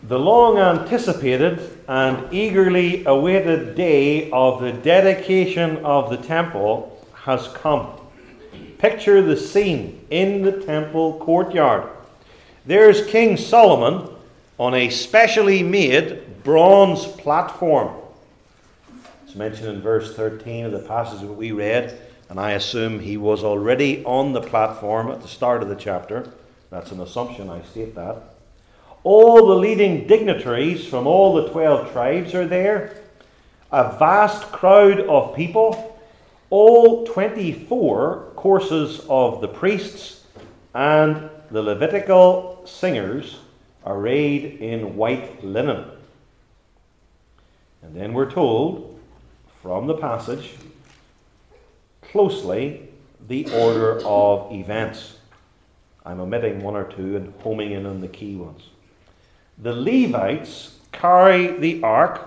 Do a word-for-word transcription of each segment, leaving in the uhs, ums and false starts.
The long anticipated and eagerly awaited day of the dedication of the temple has come. Picture the scene in the temple courtyard. There's King Solomon on a specially made bronze platform. It's mentioned in verse thirteen of the passage that we read, and I assume he was already on the platform at the start of the chapter. That's an assumption, I state that. All the leading dignitaries from all the twelve tribes are there. A vast crowd of people. All twenty-four courses of the priests and the Levitical singers arrayed in white linen. And then we're told from the passage closely the order of events. I'm omitting one or two and homing in on the key ones. The Levites carry the ark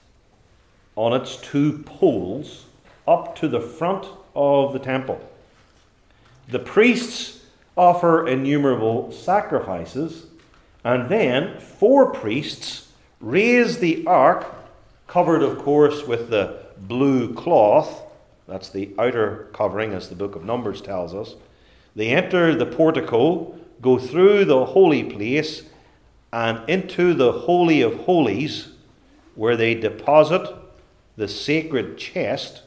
on its two poles up to the front of the temple. The priests offer innumerable sacrifices, and then four priests raise the ark, covered of course with the blue cloth. That's the outer covering, as the book of Numbers tells us. They enter the portico, go through the holy place, and into the Holy of Holies, where they deposit the sacred chest.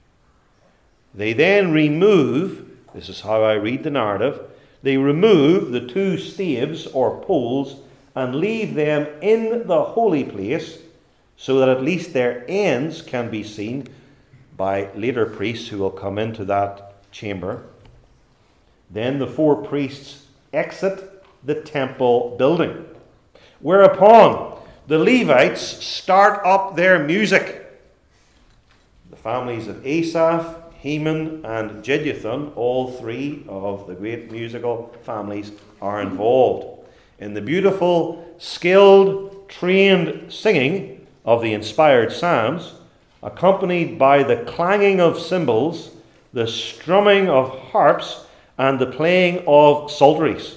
They then remove, this is how I read the narrative, they remove the two staves or poles and leave them in the holy place so that at least their ends can be seen by later priests who will come into that chamber. Then the four priests exit the temple building, whereupon the Levites start up their music. The families of Asaph, Heman, and Jeduthun, all three of the great musical families, are involved in the beautiful, skilled, trained singing of the inspired psalms, accompanied by the clanging of cymbals, the strumming of harps, and the playing of psalteries,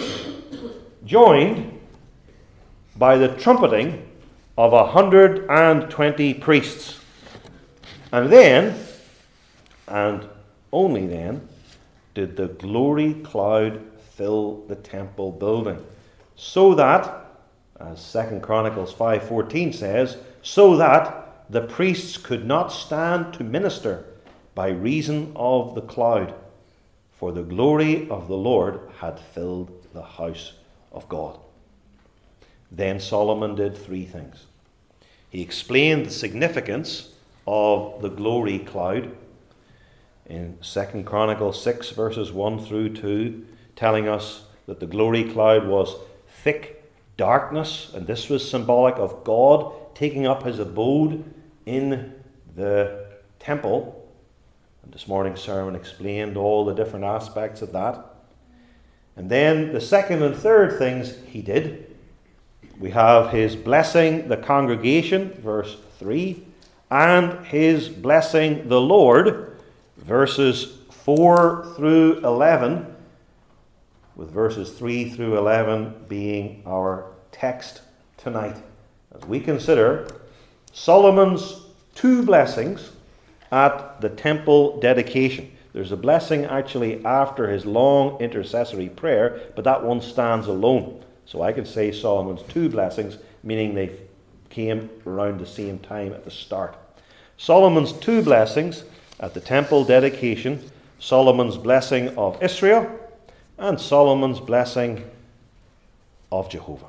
joined by the trumpeting of a hundred and twenty priests. And then, and only then, did the glory cloud fill the temple building, so that, as Second Chronicles five fourteen says, so that the priests could not stand to minister by reason of the cloud, for the glory of the Lord had filled the house of God. Then Solomon did three things. He explained the significance of the glory cloud in Second Chronicles six, verses one through two, telling us that the glory cloud was thick darkness, and this was symbolic of God taking up his abode in the temple. And this morning's sermon explained all the different aspects of that. And then the second and third things he did. We have his blessing the congregation, verse three, and his blessing the Lord, verses four through eleven, with verses three through eleven being our text tonight, as we consider Solomon's two blessings at the temple dedication. There's a blessing actually after his long intercessory prayer, but that one stands alone. So I could say Solomon's two blessings, meaning they came around the same time at the start. Solomon's two blessings at the temple dedication, Solomon's blessing of Israel and Solomon's blessing of Jehovah.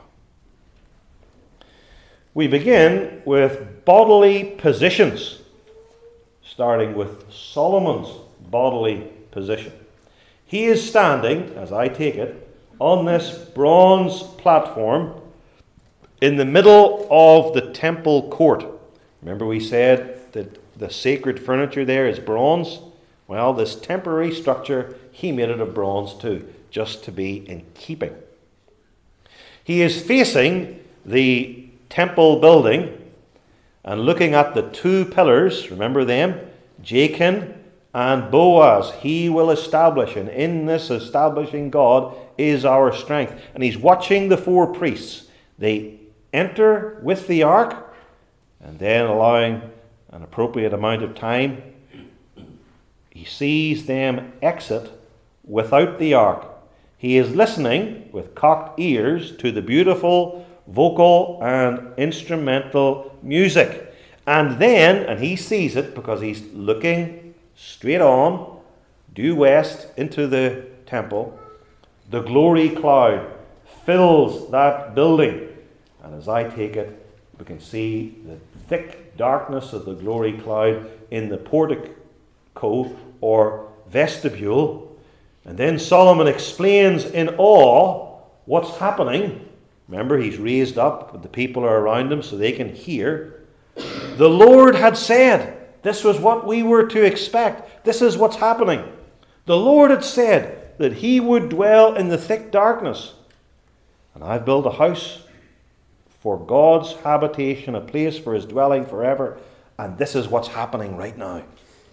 We begin with bodily positions, starting with Solomon's bodily position. He is standing, as I take it, on this bronze platform in the middle of the temple court. Remember we said that the sacred furniture there is bronze? Well, this temporary structure, he made it of bronze too, just to be in keeping. He is facing the temple building and looking at the two pillars, remember them? Jachin and Boaz, he will establish, and in this establishing God is our strength. And he's watching the four priests. They enter with the ark, and then allowing an appropriate amount of time, he sees them exit without the ark. He is listening with cocked ears to the beautiful vocal and instrumental music. And then, and he sees it because he's looking straight on, due west into the temple, the glory cloud fills that building. And as I take it, we can see the thick darkness of the glory cloud in the portico or vestibule. And then Solomon explains in awe what's happening. Remember, he's raised up, but the people are around him so they can hear. The Lord had said, this was what we were to expect. This is what's happening. The Lord had said that he would dwell in the thick darkness. And I've built a house for God's habitation, a place for his dwelling forever. And this is what's happening right now.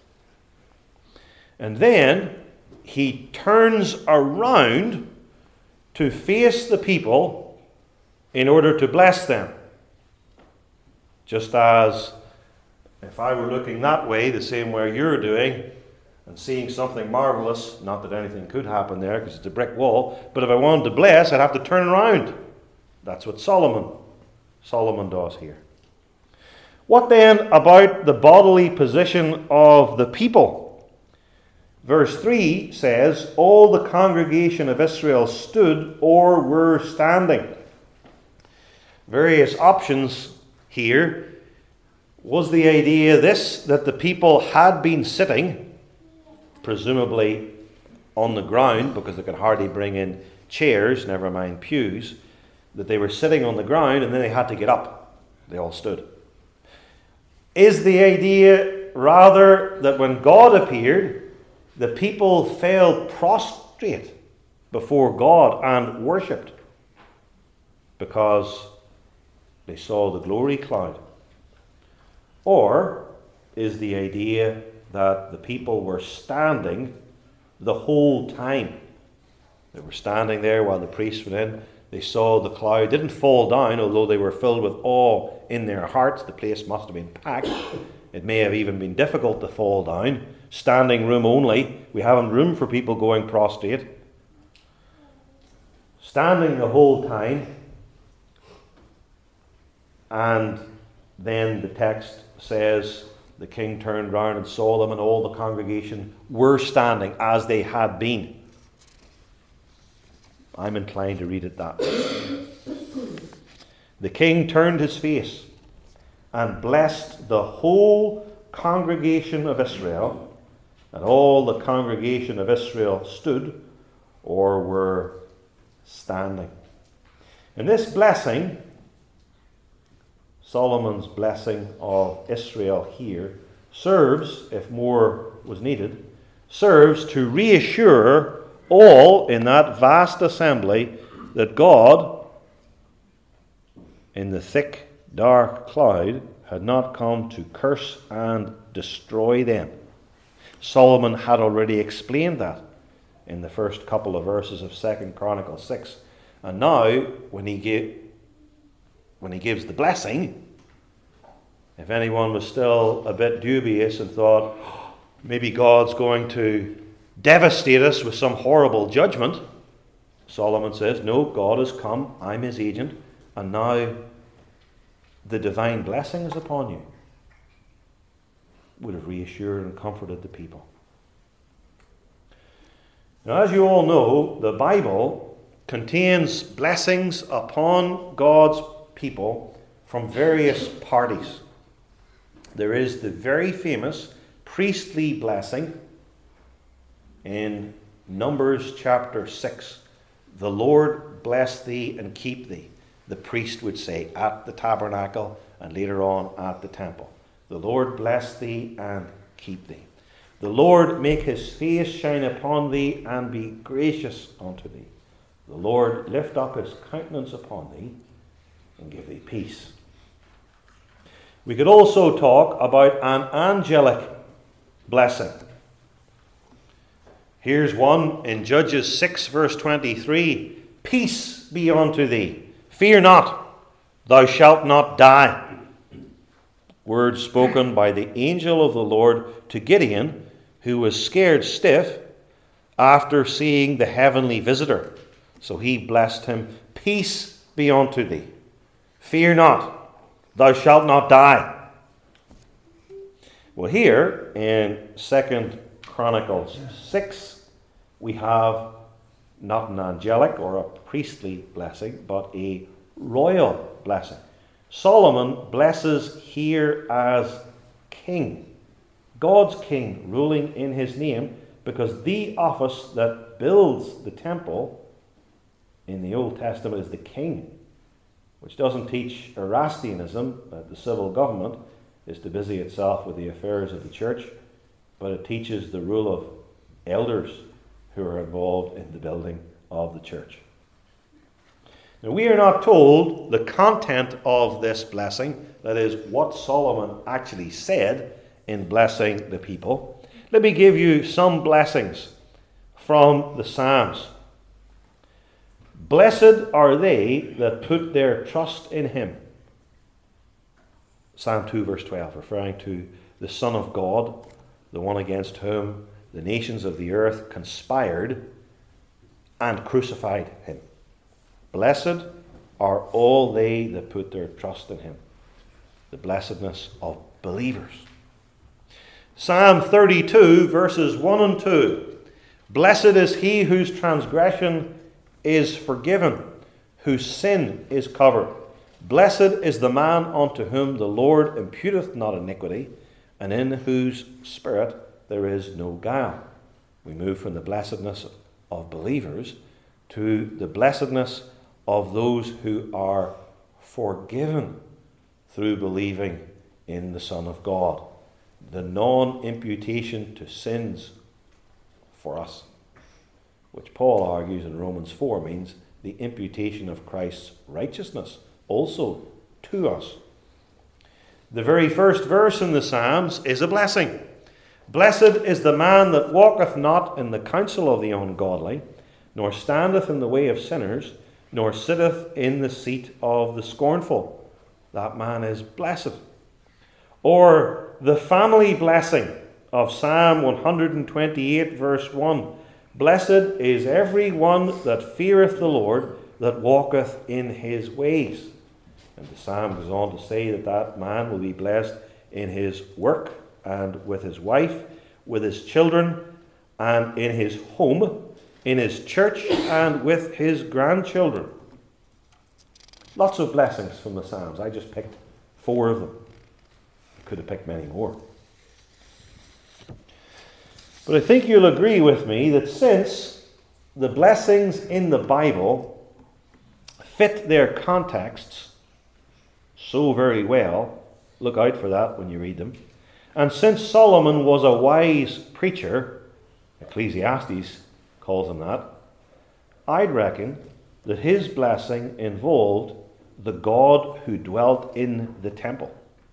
And then he turns around to face the people in order to bless them. Just as if I were looking that way, the same way you're doing, and seeing something marvelous, not that anything could happen there because it's a brick wall, but if I wanted to bless, I'd have to turn around. That's what Solomon, Solomon does here. What then about the bodily position of the people? Verse three says, all the congregation of Israel stood or were standing. Various options here. Was the idea this, that the people had been sitting, presumably on the ground, because they could hardly bring in chairs, never mind pews, that they were sitting on the ground and then they had to get up. They all stood. Is the idea rather that when God appeared, the people fell prostrate before God and worshipped because they saw the glory cloud? Or is the idea that the people were standing the whole time? They were standing there while the priests went in. They saw the cloud. Didn't fall down, although they were filled with awe in their hearts. The place must have been packed. It may have even been difficult to fall down. Standing room only. We haven't room for people going prostrate. Standing the whole time. And then the text says the king turned round and saw them, and all the congregation were standing as they had been. I'm inclined to read it that way. The king turned his face and blessed the whole congregation of Israel, and all the congregation of Israel stood or were standing. And this blessing, Solomon's blessing of Israel here, serves, if more was needed, serves to reassure all in that vast assembly that God, in the thick, dark cloud, had not come to curse and destroy them. Solomon had already explained that in the first couple of verses of Second Chronicles six. And now, when he gave, when he gives the blessing, if anyone was still a bit dubious and thought, oh, maybe God's going to devastate us with some horrible judgment, Solomon says, no, God has come, I'm his agent, and now the divine blessing is upon you. Would have reassured and comforted the people. Now, as you all know, the Bible contains blessings upon God's people from various parties. There is the very famous priestly blessing in Numbers chapter six. The Lord bless thee and keep thee, the priest would say at the tabernacle and later on at the temple. The Lord bless thee and keep thee. The Lord make his face shine upon thee and be gracious unto thee. The Lord lift up his countenance upon thee and give thee peace. We could also talk about an angelic blessing. Here's one in Judges six verse twenty-three. Peace be unto thee. Fear not. Thou shalt not die. Words spoken by the angel of the Lord to Gideon, who was scared stiff after seeing the heavenly visitor. So he blessed him. Peace be unto thee. Fear not. Thou shalt not die. Well, here in Second Chronicles six, we have not an angelic or a priestly blessing, but a royal blessing. Solomon blesses here as king, God's king, ruling in his name, because the office that builds the temple in the Old Testament is the king, which doesn't teach Erastianism, that the civil government is to busy itself with the affairs of the church, but it teaches the rule of elders who are involved in the building of the church. Now, we are not told the content of this blessing, that is, what Solomon actually said in blessing the people. Let me give you some blessings from the Psalms. Blessed are they that put their trust in him. Psalm two verse twelve, referring to the Son of God, the one against whom the nations of the earth conspired and crucified him. Blessed are all they that put their trust in him. The blessedness of believers. Psalm thirty-two verses one and two. Blessed is he whose transgression is forgiven, whose sin is covered. Blessed is the man unto whom the Lord imputeth not iniquity, and in whose spirit there is no guile. We move from the blessedness of believers to the blessedness of those who are forgiven through believing in the Son of God. The non-imputation to sins for us, which Paul argues in Romans four means the imputation of Christ's righteousness also to us. The very first verse in the Psalms is a blessing. Blessed is the man that walketh not in the counsel of the ungodly, nor standeth in the way of sinners, nor sitteth in the seat of the scornful. That man is blessed. Or the family blessing of Psalm one twenty-eight verse one. Blessed is every one that feareth the Lord, that walketh in his ways. And the psalm goes on to say that that man will be blessed in his work and with his wife, with his children, and in his home, in his church, and with his grandchildren. Lots of blessings from the Psalms. I just picked four of them. I could have picked many more. But I think you'll agree with me that since the blessings in the Bible fit their contexts so very well, look out for that when you read them, and since Solomon was a wise preacher, Ecclesiastes calls him that, I'd reckon that his blessing involved the God who dwelt in the temple,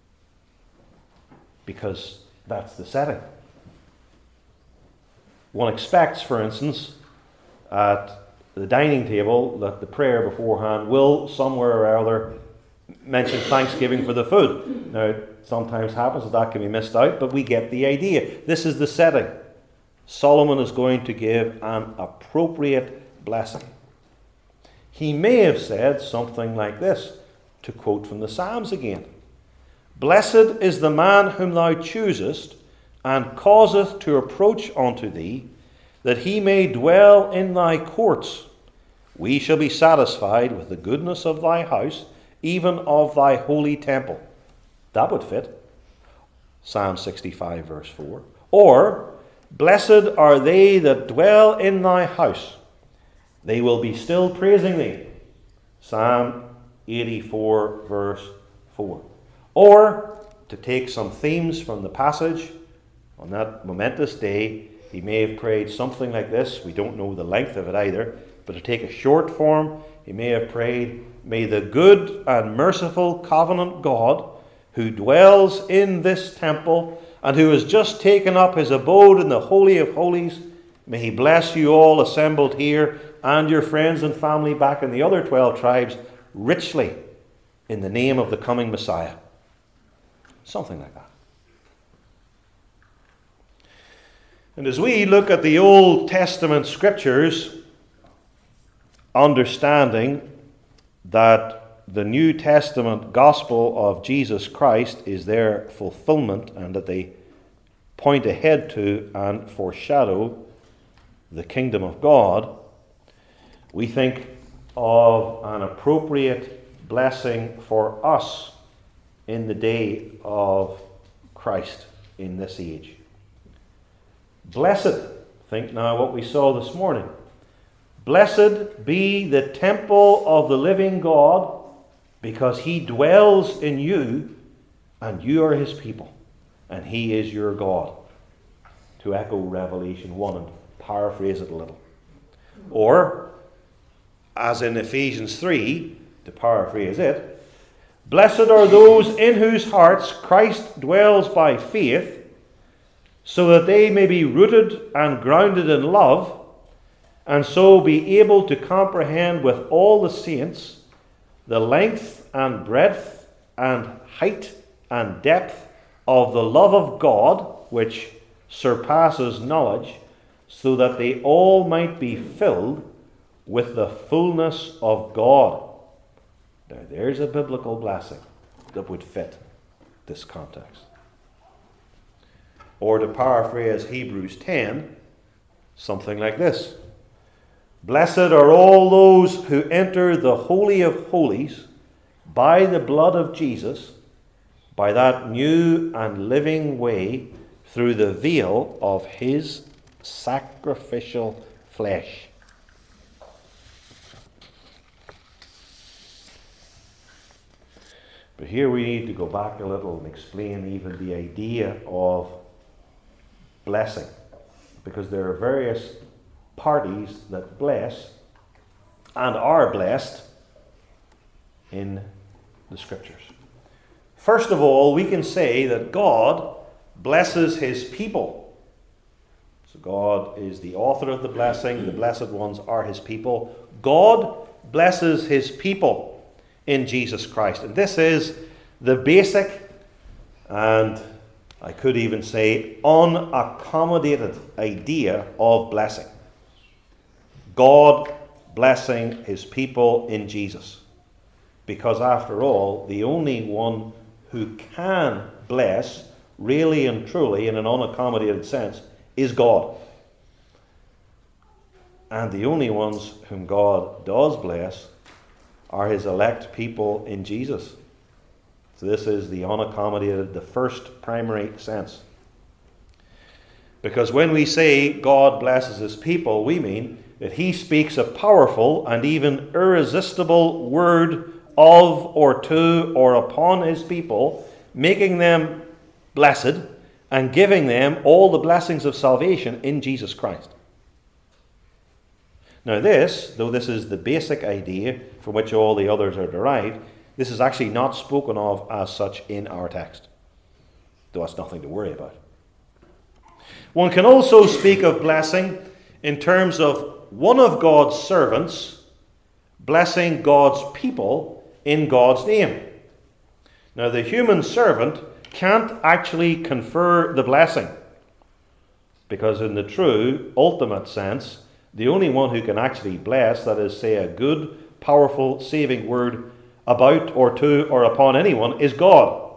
because that's the setting. One expects, for instance, at the dining table that the prayer beforehand will somewhere or other mention thanksgiving for the food. Now, it sometimes happens that that can be missed out, but we get the idea. This is the setting. Solomon is going to give an appropriate blessing. He may have said something like this, to quote from the Psalms again. Blessed is the man whom thou choosest, and causeth to approach unto thee, that he may dwell in thy courts. We shall be satisfied with the goodness of thy house, even of thy holy temple. That would fit. Psalm sixty-five verse four. Or, blessed are they that dwell in thy house. They will be still praising thee. Psalm eighty-four verse four. Or, to take some themes from the passage, on that momentous day, he may have prayed something like this. We don't know the length of it either. But to take a short form, he may have prayed, may the good and merciful covenant God, who dwells in this temple, and who has just taken up his abode in the Holy of Holies, may he bless you all assembled here, and your friends and family back in the other twelve tribes, richly in the name of the coming Messiah. Something like that. And as we look at the Old Testament scriptures, understanding that the New Testament gospel of Jesus Christ is their fulfillment and that they point ahead to and foreshadow the kingdom of God, we think of an appropriate blessing for us in the day of Christ in this age. Blessed, think now what we saw this morning. Blessed be the temple of the living God, because he dwells in you, and you are his people, and he is your God. To echo Revelation one and paraphrase it a little. Or, as in Ephesians three, to paraphrase it, blessed are those in whose hearts Christ dwells by faith, so that they may be rooted and grounded in love, and so be able to comprehend with all the saints the length and breadth and height and depth of the love of God, which surpasses knowledge, so that they all might be filled with the fullness of God. Now there's a biblical blessing that would fit this context. Or to paraphrase Hebrews ten, something like this. Blessed are all those who enter the Holy of Holies by the blood of Jesus, by that new and living way through the veil of his sacrificial flesh. But here we need to go back a little and explain even the idea of blessing, because there are various parties that bless and are blessed in the scriptures. First of all, we can say that God blesses his people. So God is the author of the blessing. The blessed ones are his people. God blesses his people in Jesus Christ. And this is the basic, and I could even say unaccommodated idea of blessing. God blessing his people in Jesus. Because after all, the only one who can bless, really and truly, in an unaccommodated sense, is God. And the only ones whom God does bless are his elect people in Jesus. So this is the unaccommodated, the first primary sense. Because when we say God blesses his people, we mean that he speaks a powerful and even irresistible word of or to or upon his people, making them blessed and giving them all the blessings of salvation in Jesus Christ. Now this, though this is the basic idea from which all the others are derived, this is actually not spoken of as such in our text, though that's nothing to worry about. One can also speak of blessing in terms of one of God's servants blessing God's people in God's name. Now, the human servant can't actually confer the blessing, because in the true, ultimate sense, the only one who can actually bless, that is, say a good, powerful, saving word about or to or upon anyone, is God.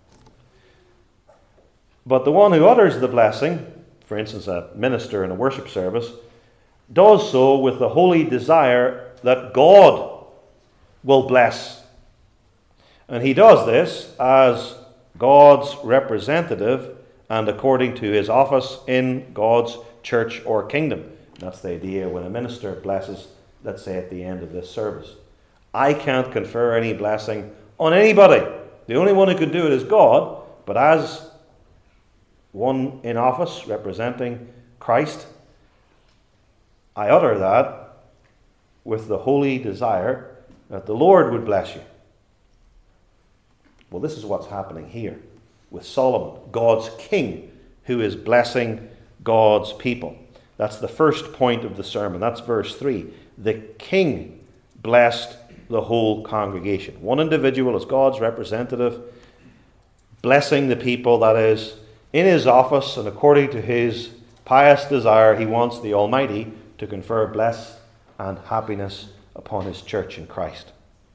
But the one who utters the blessing, for instance, a minister in a worship service, does so with the holy desire that God will bless. And he does this as God's representative and according to his office in God's church or kingdom. That's the idea when a minister blesses, let's say at the end of this service. I can't confer any blessing on anybody. The only one who can do it is God, but as one in office representing Christ, I utter that with the holy desire that the Lord would bless you. Well, this is what's happening here with Solomon, God's king, who is blessing God's people. That's the first point of the sermon. That's verse three. The king blessed the whole congregation. One individual as God's representative, blessing the people, that is, in his office and according to his pious desire, he wants the Almighty to confer bless and happiness upon his church in Christ.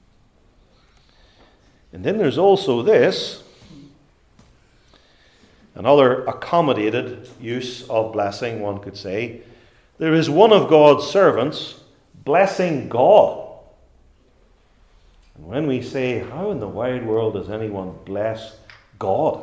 And then there's also this, another accommodated use of blessing, one could say. There is one of God's servants blessing God. And when we say, how in the wide world does anyone bless God?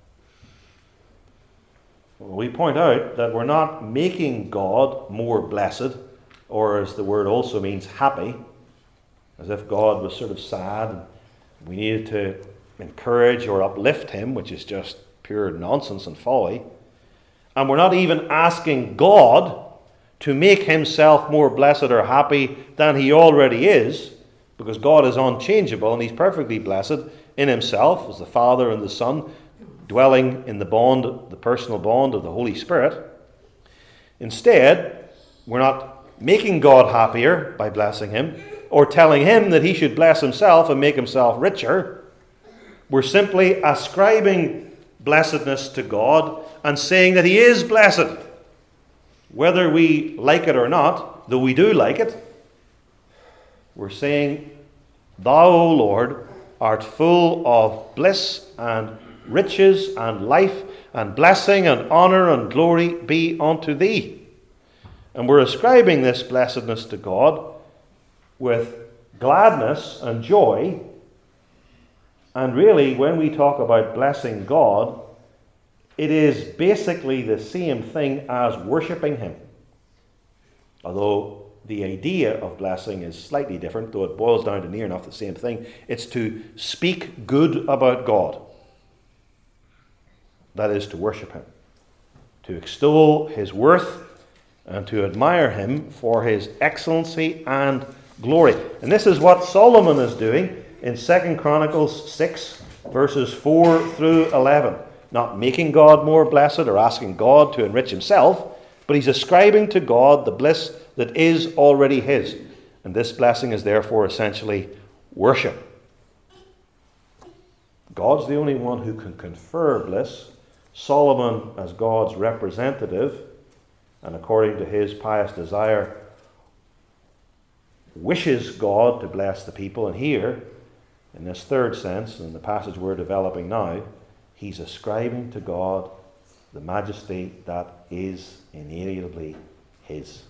Well, we point out that we're not making God more blessed, or as the word also means, happy, as if God was sort of sad and we needed to encourage or uplift him, which is just pure nonsense and folly. And we're not even asking God to make himself more blessed or happy than he already is, because God is unchangeable and he's perfectly blessed in himself as the Father and the Son, dwelling in the bond, the personal bond of the Holy Spirit. Instead, we're not making God happier by blessing him, or telling him that he should bless himself and make himself richer. We're simply ascribing blessedness to God and saying that he is blessed, whether we like it or not, though we do like it. We're saying, thou, O Lord, art full of bliss and riches and life and blessing and honor and glory be unto thee. And we're ascribing this blessedness to God with gladness and joy. And really, when we talk about blessing God, it is basically the same thing as worshipping him. Although the idea of blessing is slightly different, though it boils down to near enough the same thing. It's to speak good about God. That is to worship him, to extol his worth, and to admire him for his excellency and glory. And this is what Solomon is doing in Second Chronicles six, verses four through eleven. Not making God more blessed or asking God to enrich himself, but he's ascribing to God the bliss that is already his. And this blessing is therefore essentially worship. God's the only one who can confer bliss. Solomon, as God's representative, and according to his pious desire, wishes God to bless the people. And here, in this third sense, in the passage we're developing now, he's ascribing to God the majesty that is inalienably his.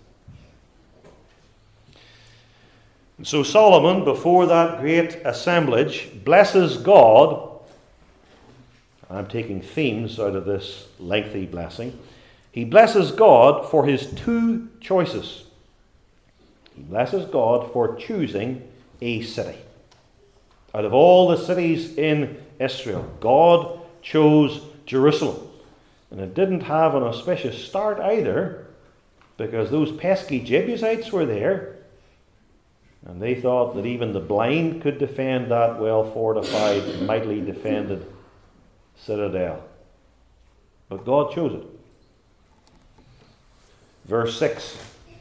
And so Solomon, before that great assemblage, blesses God. I'm taking themes out of this lengthy blessing. He blesses God for his two choices. He blesses God for choosing a city. Out of all the cities in Israel, God chose Jerusalem. And it didn't have an auspicious start either, because those pesky Jebusites were there, and they thought that even the blind could defend that well-fortified, mightily defended citadel. But God chose it. Verse six,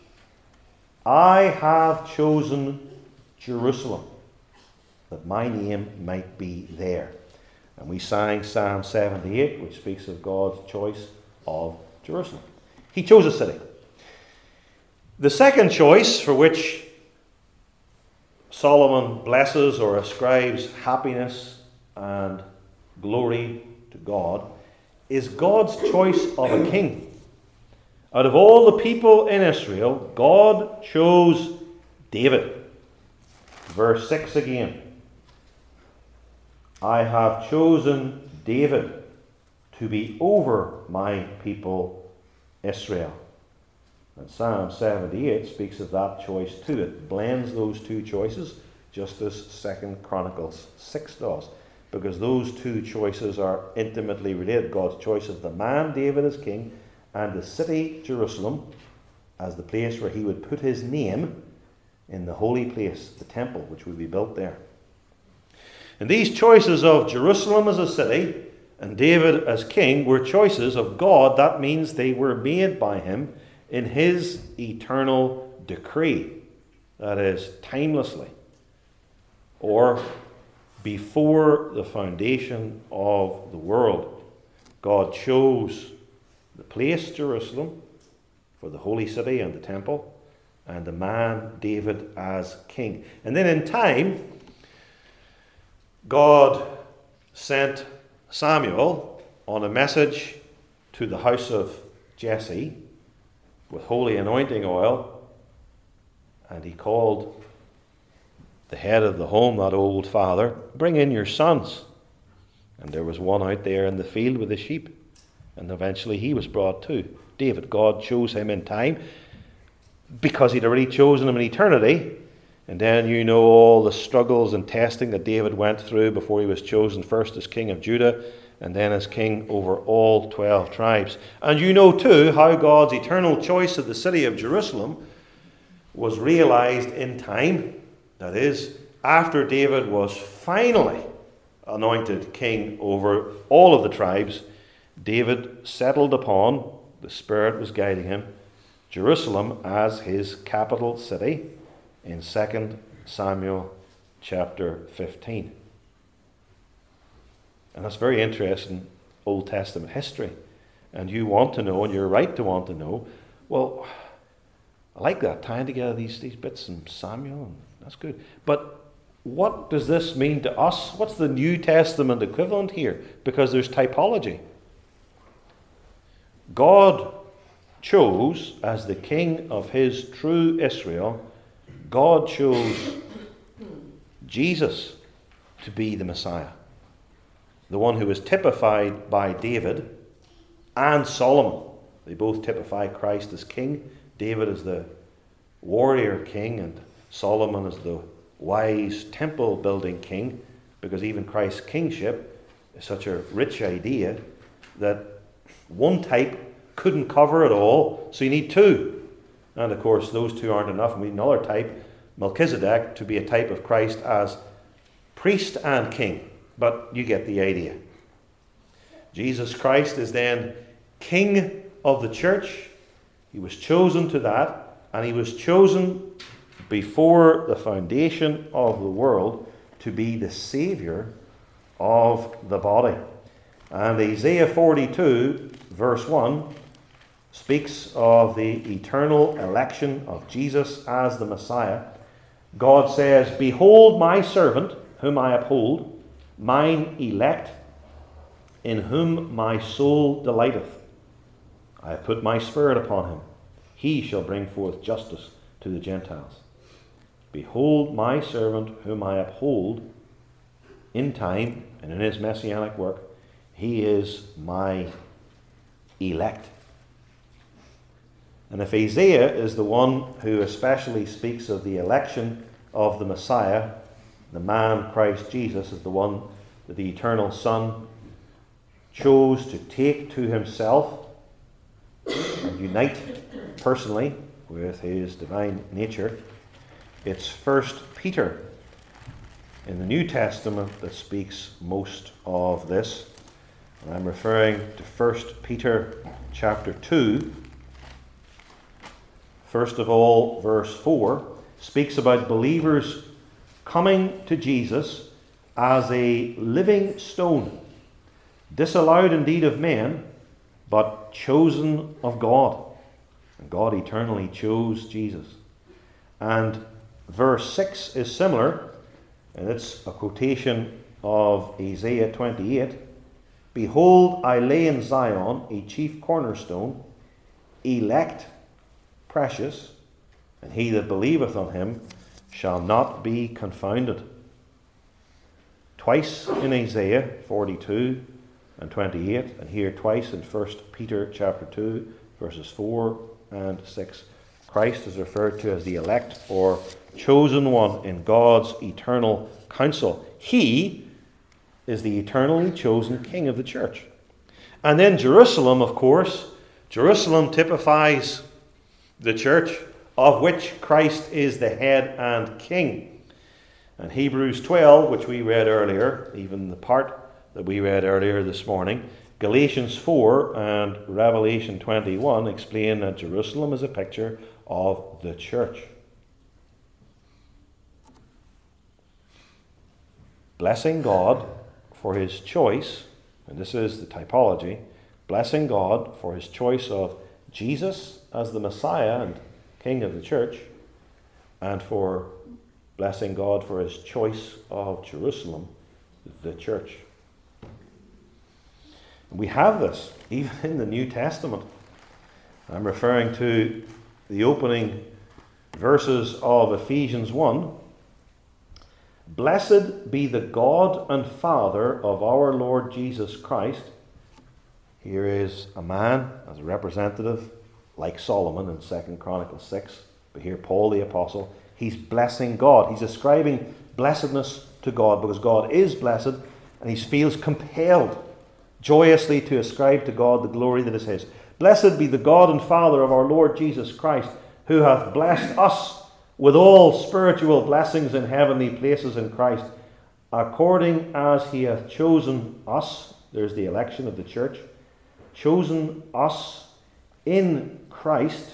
I have chosen Jerusalem, that my name might be there. And we sang Psalm seventy-eight, which speaks of God's choice of Jerusalem. He chose a city. The second choice, for which Solomon blesses or ascribes happiness and glory to God, is God's choice of a king. Out of all the people in Israel, God chose David. Verse six again. I have chosen David to be over my people Israel. And Psalm seventy-eight speaks of that choice too. It blends those two choices, just as Second Chronicles six does. Because those two choices are intimately related. God's choice of the man David as king, and the city Jerusalem as the place where he would put his name in the holy place, the temple, which would be built there. And these choices of Jerusalem as a city and David as king were choices of God. That means they were made by him in his eternal decree. That is, timelessly. or before the foundation of the world, God chose the place Jerusalem for the holy city and the temple, and the man David as king. And then in time, God sent Samuel on a message to the house of Jesse with holy anointing oil, and he called the head of the home, that old father, bring in your sons. And there was one out there in the field with the sheep, and eventually he was brought too. David, God chose him in time because he'd already chosen him in eternity. And then you know all the struggles and testing that David went through before he was chosen first as king of Judah and then as king over all twelve tribes. And you know too how God's eternal choice of the city of Jerusalem was realized in time. That is, after David was finally anointed king over all of the tribes, David settled upon, the Spirit was guiding him, Jerusalem as his capital city in Second Samuel chapter fifteen. And that's very interesting Old Testament history. And you want to know, and you're right to want to know, well, I like that, tying together these, these bits in Samuel, and that's good. But what does this mean to us? What's the New Testament equivalent here? Because there's typology. God chose, as the king of his true Israel, God chose Jesus to be the Messiah. The one who was typified by David and Solomon. They both typify Christ as king. David as the warrior king, and Solomon as the wise temple building king, because even Christ's kingship is such a rich idea that one type couldn't cover it all, so you need two. And of course those two aren't enough, and we need another type, Melchizedek, to be a type of Christ as priest and king. But you get the idea. Jesus Christ is then king of the church. He was chosen to that, and he was chosen before the foundation of the world to be the Saviour of the body. And Isaiah forty-two, verse one, speaks of the eternal election of Jesus as the Messiah. God says, "Behold my servant, whom I uphold, mine elect, in whom my soul delighteth. I have put my spirit upon him. He shall bring forth justice to the Gentiles. Behold my servant, whom I uphold in time and in his messianic work. He is my elect." And if Isaiah is the one who especially speaks of the election of the Messiah, the man Christ Jesus is the one that the eternal Son chose to take to himself and unite personally with his divine nature. It's First Peter in the New Testament that speaks most of this. And I'm referring to First Peter chapter two. First of all, verse four speaks about believers coming to Jesus as a living stone, disallowed indeed of men, but chosen of God. And God eternally chose Jesus. And verse six is similar, and it's a quotation of Isaiah twenty-eight. "Behold, I lay in Zion a chief cornerstone, elect, precious, and he that believeth on him shall not be confounded." Twice in Isaiah forty-two and twenty-eight, and here twice in First Peter chapter two, verses four and six. Christ is referred to as the elect or chosen one in God's eternal counsel. He is the eternally chosen king of the church. And then Jerusalem, of course, Jerusalem typifies the church, of which Christ is the head and king. And Hebrews twelve, which we read earlier, even the part that we read earlier this morning, Galatians four and Revelation twenty-one explain that Jerusalem is a picture of the church. blessing God for his choice, and this is the typology, blessing God for his choice of Jesus as the Messiah and King of the church, and for blessing God for his choice of Jerusalem, the church. We have this even in the New Testament. I'm referring to the opening verses of Ephesians one. Blessed be the God and Father of our Lord Jesus Christ. Here is a man as a representative, like Solomon in Second Chronicles six. But here Paul the Apostle, he's blessing God. He's ascribing blessedness to God because God is blessed, and he feels compelled joyously to ascribe to God the glory that is his. Blessed be the God and Father of our Lord Jesus Christ, who hath blessed us with all spiritual blessings in heavenly places in Christ, according as he hath chosen us. There's the election of the church. Chosen us in Christ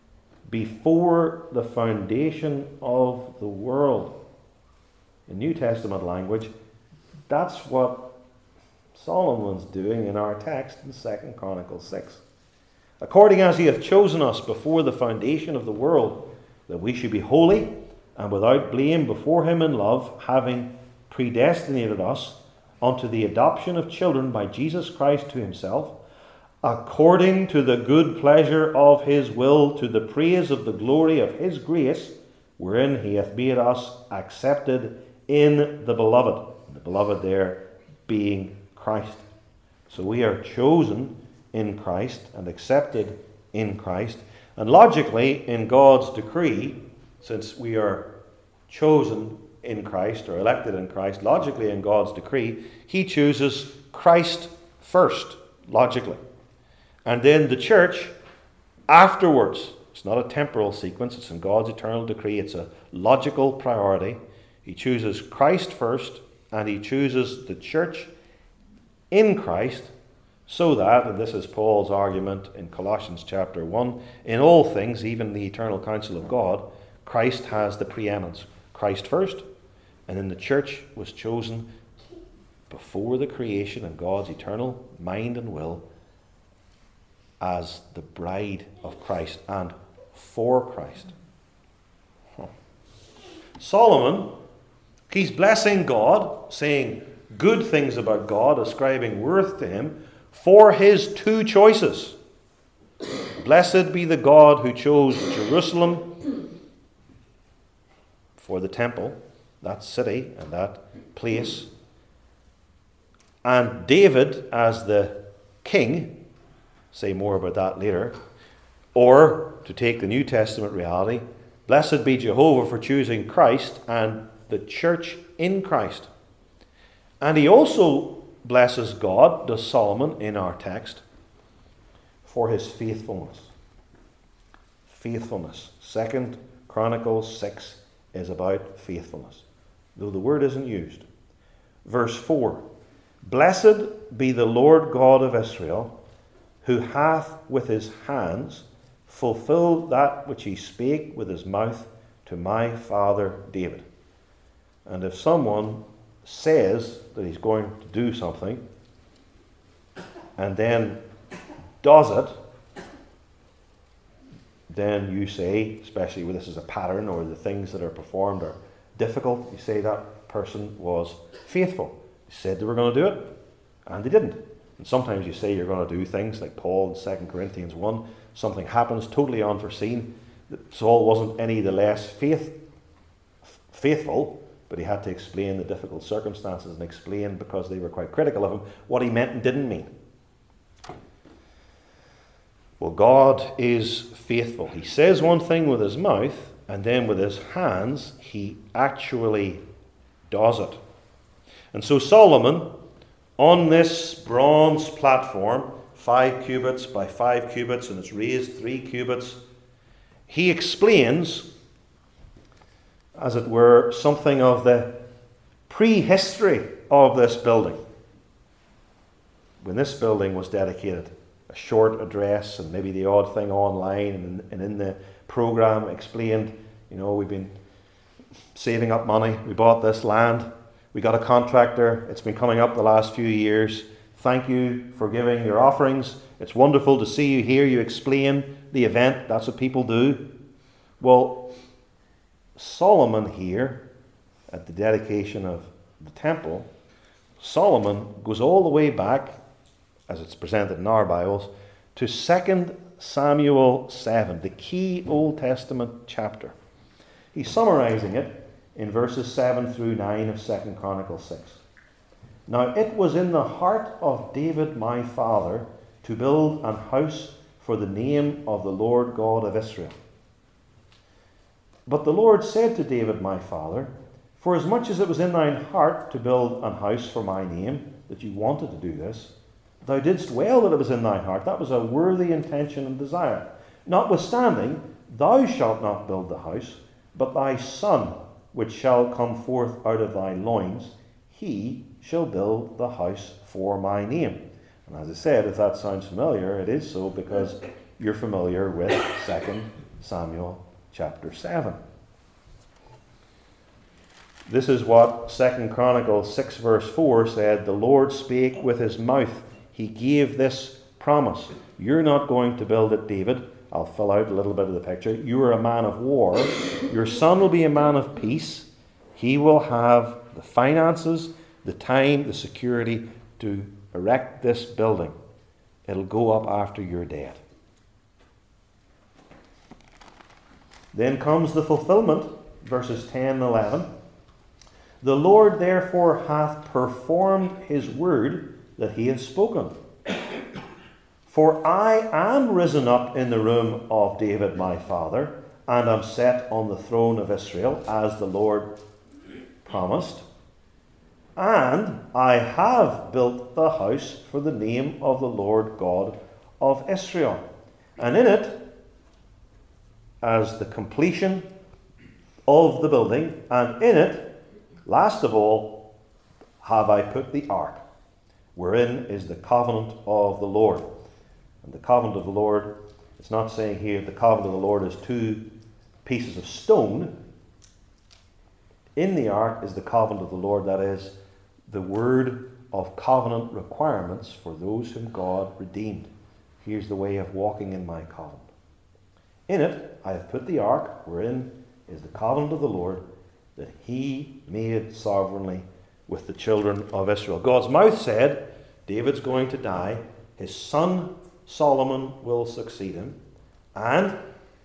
before the foundation of the world. In New Testament language, that's what Solomon's doing in our text in Second Chronicles six. According as he hath chosen us before the foundation of the world, that we should be holy and without blame before him in love, having predestinated us unto the adoption of children by Jesus Christ to himself, according to the good pleasure of his will, to the praise of the glory of his grace, wherein he hath made us accepted in the beloved. The beloved there being Christ. So we are chosen in Christ and accepted in Christ. And logically, in God's decree, since we are chosen in Christ or elected in Christ, logically in God's decree, he chooses Christ first, logically. And then the church afterwards. It's not a temporal sequence, it's in God's eternal decree, it's a logical priority. He chooses Christ first, and he chooses the church in Christ, so that, and this is Paul's argument in Colossians chapter one, in all things, even the eternal counsel of God, Christ has the preeminence. Christ first, and then the church was chosen before the creation in God's eternal mind and will as the bride of Christ and for Christ. Huh. Solomon, he's blessing God, saying good things about God, ascribing worth to him, for his two choices. Blessed be the God who chose Jerusalem for the temple, that city and that place, and David as the king. Say more about that later. Or, to take the New Testament reality, blessed be Jehovah for choosing Christ and the church in Christ. And he also blesses God, does Solomon in our text, for his faithfulness. Faithfulness. Second Chronicles six is about faithfulness, though the word isn't used. Verse four. Blessed be the Lord God of Israel, who hath with his hands fulfilled that which he spake with his mouth to my father David. And if someone says that he's going to do something and then does it, then you say, especially when this is a pattern or the things that are performed are difficult, you say that person was faithful. They said they were going to do it and they didn't. And sometimes you say you're going to do things like Paul in Second Corinthians one, something happens totally unforeseen. Saul wasn't any the less faith, faithful, but he had to explain the difficult circumstances and explain, because they were quite critical of him, what he meant and didn't mean. Well, God is faithful. He says one thing with his mouth, and then with his hands, he actually does it. And so Solomon, on this bronze platform, five cubits by five cubits, and it's raised three cubits, he explains, as it were, something of the prehistory of this building. When this building was dedicated, a short address and maybe the odd thing online, and, and in the program explained, you know, we've been saving up money, we bought this land, We got a contractor. It's been coming up the last few years. Thank you for giving your offerings. It's wonderful to see you here. You explain the event. That's what people do. Well, Solomon here, at the dedication of the temple, Solomon goes all the way back, as it's presented in our Bibles, to Second Samuel seven, the key Old Testament chapter. He's summarizing it in verses seven through nine of Second Chronicles six. Now it was in the heart of David my father to build an house for the name of the Lord God of Israel. But the Lord said to David my father, Forasmuch as it was in thine heart to build an house for my name, that you wanted to do this, thou didst well that it was in thy heart. That was a worthy intention and desire. Notwithstanding, thou shalt not build the house, but thy son, which shall come forth out of thy loins, he shall build the house for my name. And as I said, if that sounds familiar, it is so because you're familiar with Second Samuel chapter seven. This is what Second Chronicles six verse four said. The Lord spake with his mouth. He gave this promise. You're not going to build it, David. I'll fill out a little bit of the picture. You are a man of war. Your son will be a man of peace. He will have the finances, the time, the security to erect this building. It'll go up after you're dead. Then comes the fulfillment, verses ten and eleven. The Lord therefore hath performed his word that he hath spoken. For I am risen up in the room of David my father, and am set on the throne of Israel, as the Lord promised. And I have built the house for the name of the Lord God of Israel. And in it, as the completion of the building, and in it, last of all, have I put the ark, wherein is the covenant of the Lord. And the covenant of the Lord, it's not saying here the covenant of the Lord is two pieces of stone. In the ark is the covenant of the Lord, that is, the word of covenant requirements for those whom God redeemed. Here's the way of walking in my covenant. In it I have put the ark, wherein is the covenant of the Lord, that he made sovereignly with the children of Israel. God's mouth said, David's going to die, his son Solomon will succeed him, and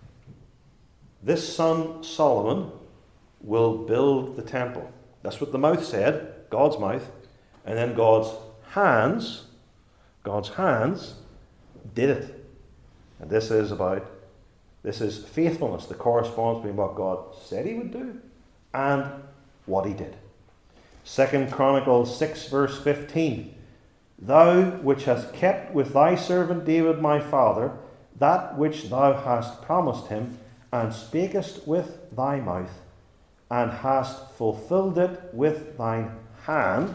this son Solomon will build the temple. That's what the mouth said, God's mouth, and then God's hands, God's hands did it. And this is about, this is faithfulness that corresponds between what God said he would do and what he did. Second Chronicles six verse fifteen. Thou which hast kept with thy servant David my father that which thou hast promised him, and spakest with thy mouth, and hast fulfilled it with thine hand,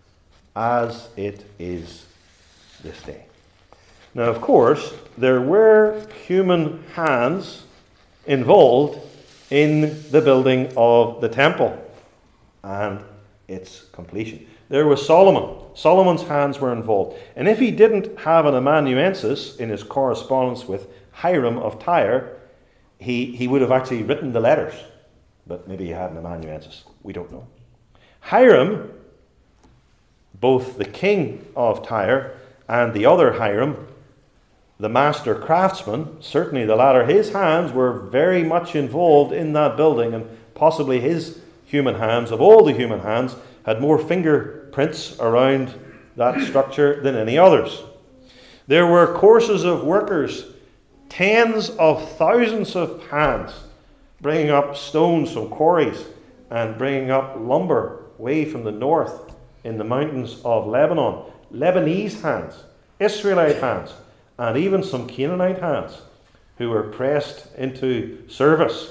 as it is this day. Now, of course, there were human hands involved in the building of the temple and its completion. There was Solomon. Solomon's hands were involved. And if he didn't have an amanuensis in his correspondence with Hiram of Tyre, he, he would have actually written the letters. But maybe he had an amanuensis. We don't know. Hiram, both the king of Tyre and the other Hiram, the master craftsman, certainly the latter, his hands were very much involved in that building, and possibly his human hands, of all the human hands, had more fingerprints around that structure than any others. There were courses of workers, tens of thousands of hands, bringing up stones from quarries and bringing up lumber way from the north in the mountains of Lebanon. Lebanese hands, Israelite hands, and even some Canaanite hands who were pressed into service.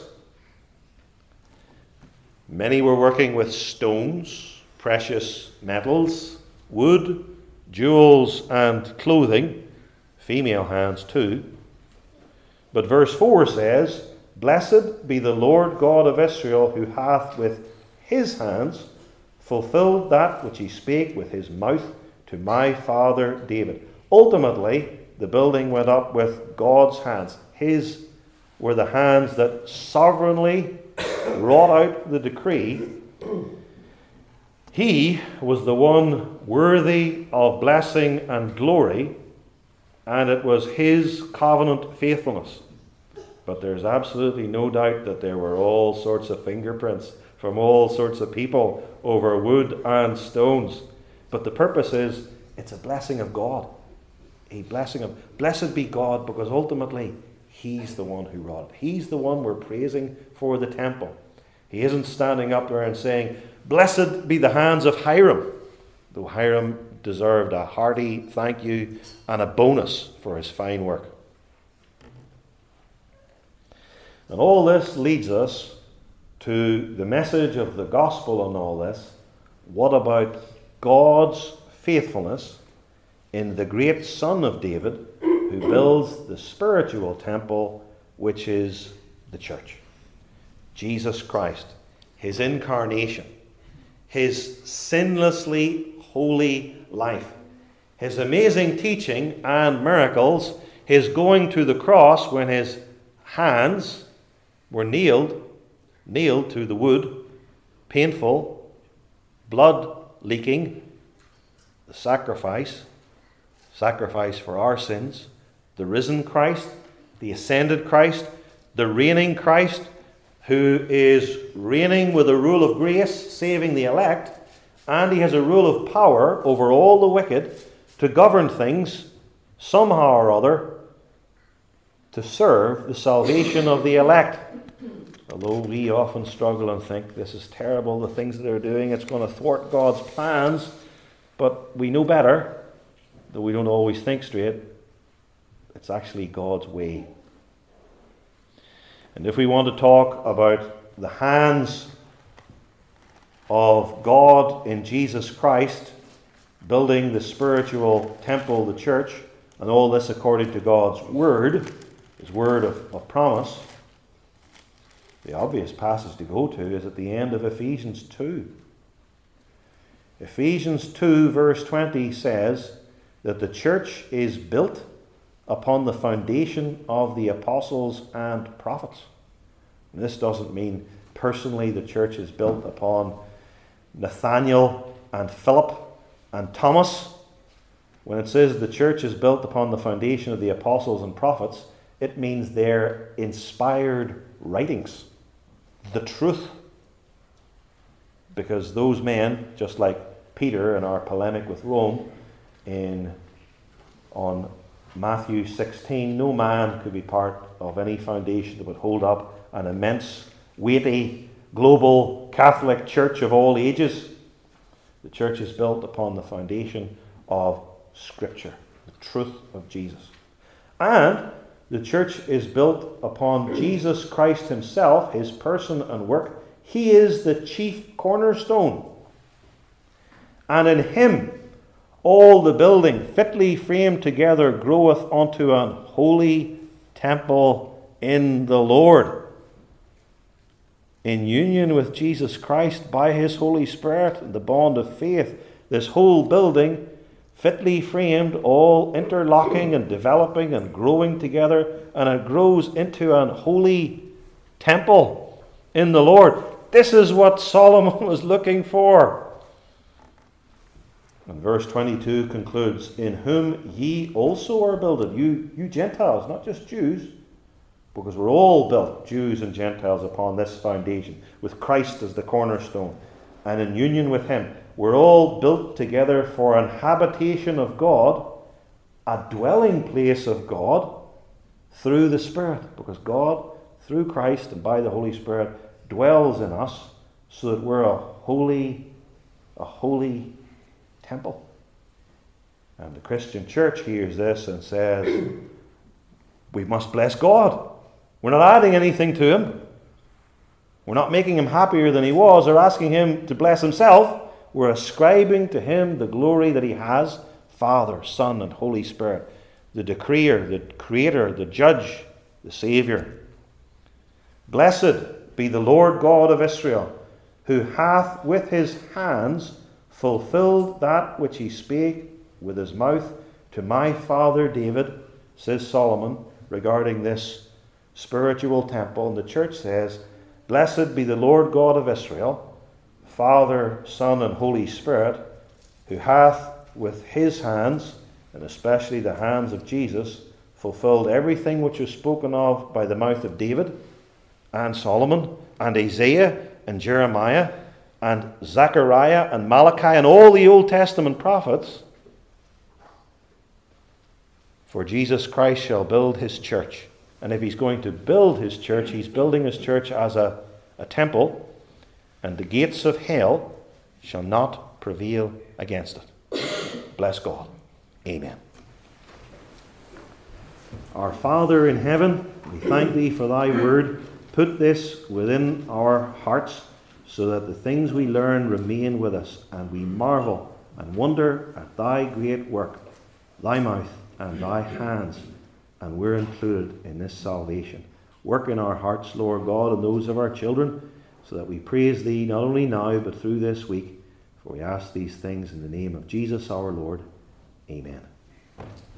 Many were working with stones, precious metals, wood, jewels, and clothing. Female hands too. But verse four says, Blessed be the Lord God of Israel, who hath with his hands fulfilled that which he spake with his mouth to my father David. Ultimately, the building went up with God's hands. His were the hands that sovereignly wrought out the decree. He was the one worthy of blessing and glory, and it was his covenant faithfulness. But there's absolutely no doubt that there were all sorts of fingerprints from all sorts of people over wood and stones. But the purpose is, it's a blessing of God. A blessing of, blessed be God, because ultimately, he's the one who wrought it. He's the one we're praising for the temple. He isn't standing up there and saying, blessed be the hands of Hiram, though Hiram deserved a hearty thank you and a bonus for his fine work. And all this leads us to the message of the gospel in all this. What about God's faithfulness in the great Son of David, who builds the spiritual temple, which is the church? Jesus Christ, his incarnation, his sinlessly holy life, his amazing teaching and miracles, his going to the cross when his hands were nailed, nailed to the wood, painful, blood leaking, the sacrifice, sacrifice for our sins, the risen Christ, the ascended Christ, the reigning Christ, who is reigning with a rule of grace, saving the elect, and he has a rule of power over all the wicked to govern things somehow or other to serve the salvation of the elect. Although we often struggle and think this is terrible, the things that they're doing, it's going to thwart God's plans, but we know better, though we don't always think straight. It's actually God's way. And if we want to talk about the hands of God in Jesus Christ, building the spiritual temple, the church, and all this according to God's word, his word of, of promise, the obvious passage to go to is at the end of Ephesians two. Ephesians two verse twenty says that the church is built upon the foundation of the apostles and prophets. And this doesn't mean personally the church is built upon Nathaniel and Philip and Thomas. When it says the church is built upon the foundation of the apostles and prophets, it means their inspired writings, the truth. Because those men, just like Peter in our polemic with Rome in on Matthew sixteen, no man could be part of any foundation that would hold up an immense, weighty, global Catholic church of all ages. The church is built upon the foundation of Scripture, the truth of Jesus. And the church is built upon Jesus Christ himself, his person and work. He is the chief cornerstone. And in him all the building, fitly framed together, groweth unto an holy temple in the Lord. In union with Jesus Christ by his Holy Spirit and the bond of faith, this whole building, fitly framed, all interlocking and developing and growing together, and it grows into an holy temple in the Lord. This is what Solomon was looking for. And verse twenty-two concludes, in whom ye also are builded, you, you Gentiles, not just Jews, because we're all built, Jews and Gentiles, upon this foundation, with Christ as the cornerstone, and in union with him. We're all built together for an habitation of God, a dwelling place of God, through the Spirit, because God, through Christ and by the Holy Spirit, dwells in us, so that we're a holy, a holy temple. And the Christian church hears this and says, we must bless God. We're not adding anything to him. We're not making him happier than he was or asking him to bless himself. We're ascribing to him the glory that he has, Father, Son, and Holy Spirit, the decreer, the creator, the judge, the Savior. Blessed be the Lord God of Israel, who hath with his hands fulfilled that which he spake with his mouth to my father David, says Solomon, regarding this spiritual temple. And the church says, Blessed be the Lord God of Israel, Father, Son, and Holy Spirit, who hath with his hands, and especially the hands of Jesus, fulfilled everything which was spoken of by the mouth of David, and Solomon, and Isaiah, and Jeremiah, and Zechariah, and Malachi, and all the Old Testament prophets. For Jesus Christ shall build his church. And if he's going to build his church, he's building his church as a, a temple, and the gates of hell shall not prevail against it. Bless God. Amen. Our Father in heaven, we thank thee for thy word. Put this within our hearts so that the things we learn remain with us, and we marvel and wonder at thy great work, thy mouth and thy hands, and we're included in this salvation. Work in our hearts, Lord God, and those of our children, so that we praise thee not only now but through this week. For we ask these things in the name of Jesus our Lord. Amen.